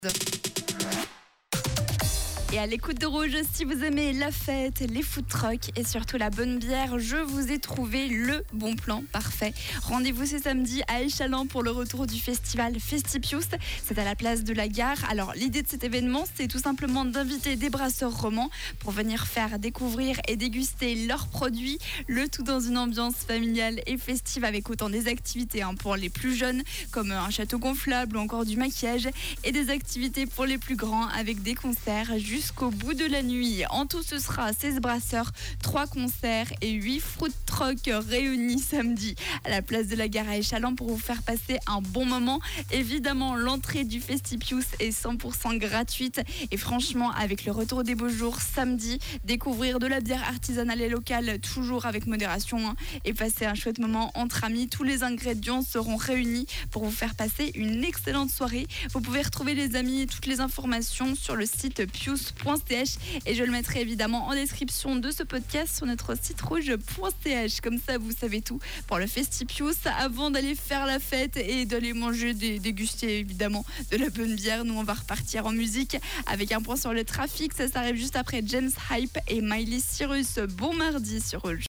Et à l'écoute de Rouge, si vous aimez la fête, les food trucks et surtout la bonne bière, je vous ai trouvé le bon plan parfait. Rendez-vous ce samedi à Échallens pour le retour du festival Festipious. C'est à la place de la gare. Alors l'idée de cet événement, c'est tout simplement d'inviter des brasseurs romans pour venir faire découvrir et déguster leurs produits. Le tout dans une ambiance familiale et festive avec autant des activités pour les plus jeunes comme un château gonflable ou encore du maquillage et des activités pour les plus grands avec des concerts jusqu'au bout de la nuit. En tout, ce sera 16 brasseurs, 3 concerts et 8 food trucks réunis samedi à la place de la gare à Échallens pour vous faire passer un bon moment. Évidemment, l'entrée du Festipious est 100% gratuite et franchement, avec le retour des beaux jours samedi, découvrir de la bière artisanale et locale, toujours avec modération et passer un chouette moment entre amis. Tous les ingrédients seront réunis pour vous faire passer une excellente soirée. Vous pouvez retrouver les amis et toutes les informations sur le site pious.ch et je le mettrai évidemment en description de ce podcast sur notre site rouge.ch. Comme ça, vous savez tout pour le Festipious avant d'aller faire la fête et d'aller manger, déguster évidemment de la bonne bière. Nous, on va repartir en musique avec un point sur le trafic. Ça arrive juste après James Hype et Miley Cyrus. Bon mardi sur Rouge.